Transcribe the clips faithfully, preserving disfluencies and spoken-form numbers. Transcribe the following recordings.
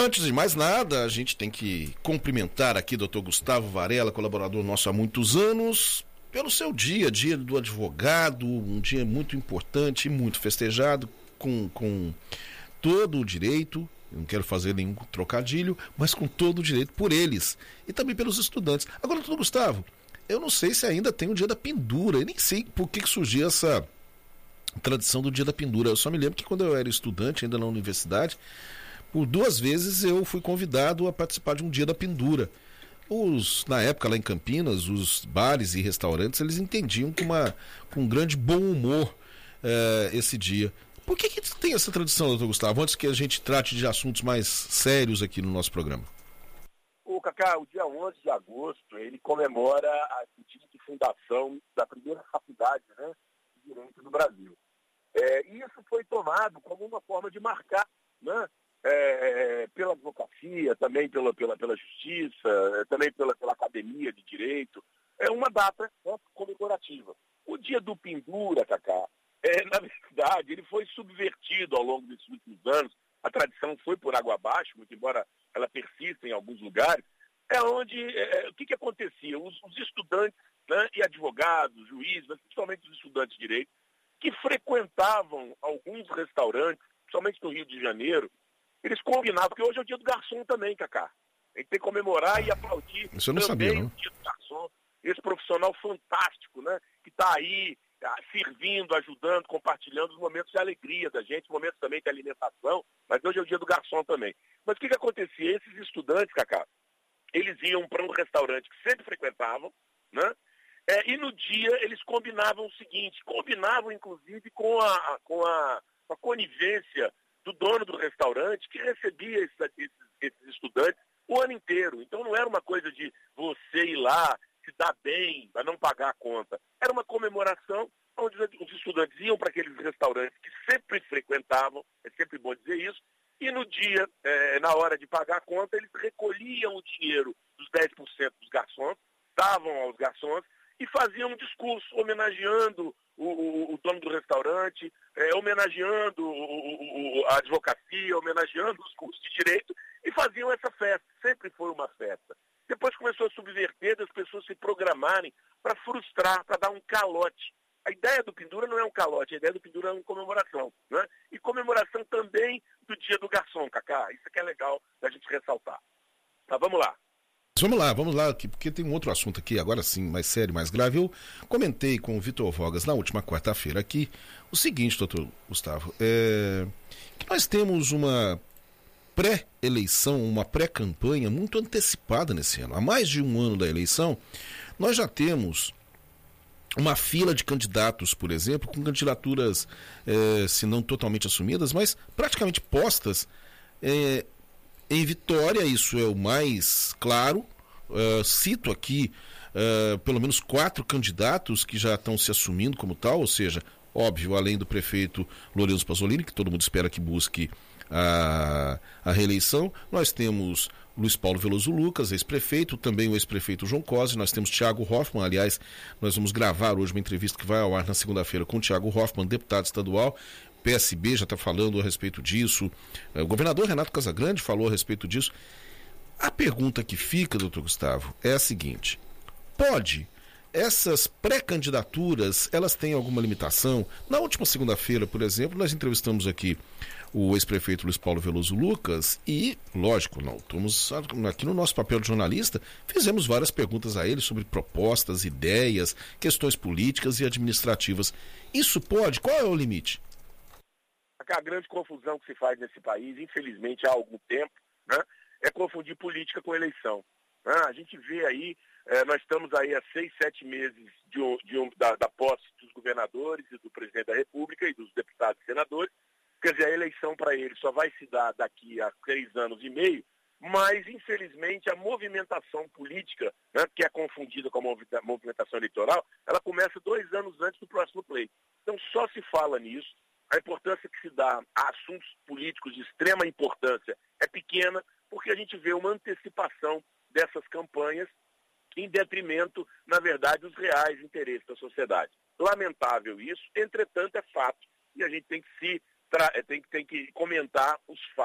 Antes de mais nada, a gente tem que cumprimentar aqui doutor Gustavo Varela, colaborador nosso há muitos anos, pelo seu dia, dia do advogado, um dia muito importante, muito festejado, com, com todo o direito, eu não quero fazer nenhum trocadilho, mas com todo o direito por eles, e também pelos estudantes. Agora, doutor Gustavo, eu não sei se ainda tem o dia da pendura, eu nem sei por que, que surgiu essa tradição do dia da pendura. Eu só me lembro que quando eu era estudante, ainda na universidade, por duas vezes eu fui convidado a participar de um dia da pendura. Os, na época lá em Campinas, os bares e restaurantes, eles entendiam com, uma, com um grande bom humor eh, esse dia. Por que, que tem essa tradição, doutor Gustavo, antes que a gente trate de assuntos mais sérios aqui no nosso programa? O Cacá, o dia onze de agosto, ele comemora a dia de fundação da primeira faculdade, né, de Direito do Brasil. É, e isso foi tomado como uma forma de marcar, né, é, pela advocacia, também pela, pela, pela justiça, é, também pela, pela academia de direito. É uma data, né, comemorativa. O dia do pendura, Cacá, é, na verdade, ele foi subvertido ao longo desses últimos anos. A tradição foi por água abaixo, muito embora ela persista em alguns lugares. É onde, é, o que, que acontecia? Os, os estudantes, né, e advogados, juízes, mas principalmente os estudantes de direito, que frequentavam alguns restaurantes, principalmente no Rio de Janeiro, eles combinavam, porque hoje é o dia do garçom também, Cacá. A gente tem que comemorar e aplaudir Isso eu não também sabia, não. o dia do garçom, esse profissional fantástico, né, que está aí ah, servindo, ajudando, compartilhando os momentos de alegria da gente, momentos também de alimentação, mas hoje é o dia do garçom também. Mas o que, que acontecia? Esses estudantes, Cacá, eles iam para um restaurante que sempre frequentavam, né? É, e no dia eles combinavam o seguinte, combinavam inclusive com a, com a, com a conivência do dono do restaurante que recebia esses, esses, esses estudantes o ano inteiro. Então não era uma coisa de você ir lá, se dar bem, para não pagar a conta. Era uma comemoração onde os estudantes iam para aqueles restaurantes que sempre frequentavam, é sempre bom dizer isso, e no dia, é, na hora de pagar a conta, eles recolhiam o dinheiro dos dez por cento dos garçons, davam aos garçons, e faziam um discurso homenageando o, o, o dono do restaurante, é, homenageando o, o, a advocacia, homenageando os cursos de direito, e faziam essa festa. Sempre foi uma festa. Depois começou a subverter das pessoas se programarem para frustrar, para dar um calote. A ideia do pendura não é um calote, a ideia do pendura é uma comemoração, né? E comemoração também do dia do garçom, Cacá. Isso que é legal da gente ressaltar. Tá, vamos lá. Vamos lá, vamos lá, porque tem um outro assunto aqui, agora sim, mais sério, mais grave. Eu comentei com o Vitor Vogas na última quarta-feira aqui o seguinte, doutor Gustavo, é, que nós temos uma pré-eleição, uma pré-campanha muito antecipada nesse ano. Há mais de um ano da eleição, nós já temos uma fila de candidatos, por exemplo, com candidaturas, é, se não totalmente assumidas, mas praticamente postas, é, em Vitória. Isso é o mais claro. Uh, cito aqui uh, pelo menos quatro candidatos que já estão se assumindo como tal, ou seja, óbvio, além do prefeito Lourenço Pasolini, que todo mundo espera que busque a, a reeleição, nós temos Luiz Paulo Veloso Lucas, ex-prefeito, também o ex-prefeito João Cosi, nós temos Thiago Hoffmann, aliás, nós vamos gravar hoje uma entrevista que vai ao ar na segunda-feira com o Thiago Hoffmann, deputado estadual. P S B já está falando a respeito disso, o governador Renato Casagrande falou a respeito disso. A pergunta que fica, doutor Gustavo, é a seguinte: pode, essas pré-candidaturas, elas têm alguma limitação? Na última segunda-feira, por exemplo, nós entrevistamos aqui o ex-prefeito Luiz Paulo Veloso Lucas e, lógico, não, estamos aqui no nosso papel de jornalista, fizemos várias perguntas a ele sobre propostas, ideias, questões políticas e administrativas. Isso pode? Qual é o limite? A grande confusão que se faz nesse país, infelizmente há algum tempo, né, é confundir política com eleição. Né? A gente vê aí, eh, nós estamos aí há seis, sete meses de um, de um, da, da posse dos governadores e do presidente da República e dos deputados e senadores. Quer dizer, a eleição para eles só vai se dar daqui a três anos e meio, mas, infelizmente, a movimentação política, né, que é confundida com a movimentação eleitoral, ela começa dois anos antes do próximo pleito. Então, só se fala nisso. A importância que se dá a assuntos políticos de extrema importância é pequena, porque a gente vê uma antecipação dessas campanhas em detrimento, na verdade, dos reais interesses da sociedade. Lamentável isso, entretanto, é fato, e a gente tem que, se tra... tem, tem que comentar os fatos.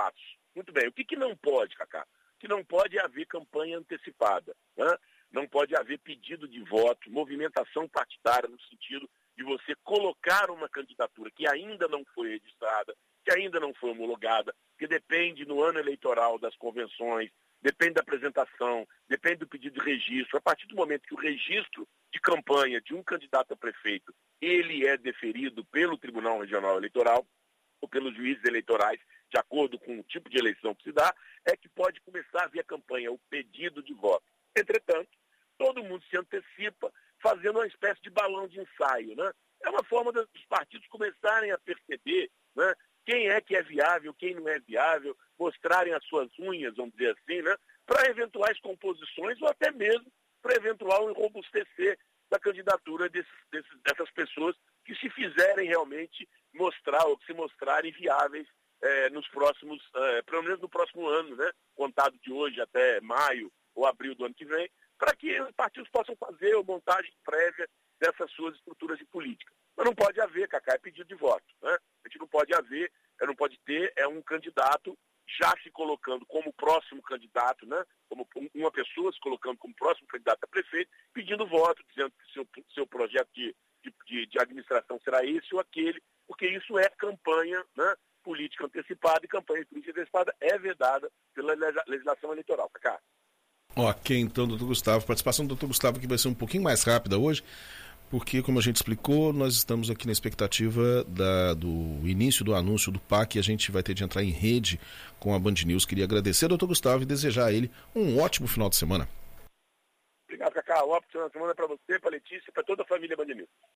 Muito bem. O que, que não pode, Cacá? O que não pode é haver campanha antecipada, né? Não pode haver pedido de voto, movimentação partidária no sentido de você colocar uma candidatura que ainda não foi registrada, que ainda não foi homologada, que depende no ano eleitoral das convenções, depende da apresentação, depende do pedido de registro. A partir do momento que o registro de campanha de um candidato a prefeito, ele é deferido pelo Tribunal Regional Eleitoral ou pelos juízes eleitorais, de acordo com o tipo de eleição que se dá, é que pode começar a haver a campanha, o pedido de voto. Entretanto, todo mundo se antecipa fazendo uma espécie de balão de ensaio, né? É uma forma dos partidos começarem a perceber, né, quem é que é viável, quem não é viável, mostrarem as suas unhas, vamos dizer assim, né, para eventuais composições ou até mesmo para eventual enrobustecer da candidatura desses, desses, dessas pessoas que se fizerem realmente mostrar ou que se mostrarem viáveis eh, nos próximos, eh, pelo menos no próximo ano, né, contado de hoje até maio ou abril do ano que vem, para que os partidos possam fazer a montagem prévia dessas suas estruturas de política. Mas não pode haver, Cacá, é pedido de voto, né? A gente não pode haver, não pode ter é um candidato já se colocando como próximo candidato, né? Como uma pessoa se colocando como próximo candidato a prefeito, pedindo voto, dizendo que seu, seu projeto de, de, de administração será esse ou aquele, porque isso é campanha, né, política antecipada, e campanha política antecipada é vedada pela legislação eleitoral, Cacá. Ok, então, doutor Gustavo, a participação do doutor Gustavo que vai ser um pouquinho mais rápida hoje, porque, como a gente explicou, nós estamos aqui na expectativa da, do início do anúncio do P A C, e a gente vai ter de entrar em rede com a Band News. Queria agradecer ao doutor Gustavo e desejar a ele um ótimo final de semana. Obrigado, Cacá. Um ótimo final de semana para você, para a Letícia e para toda a família Band News.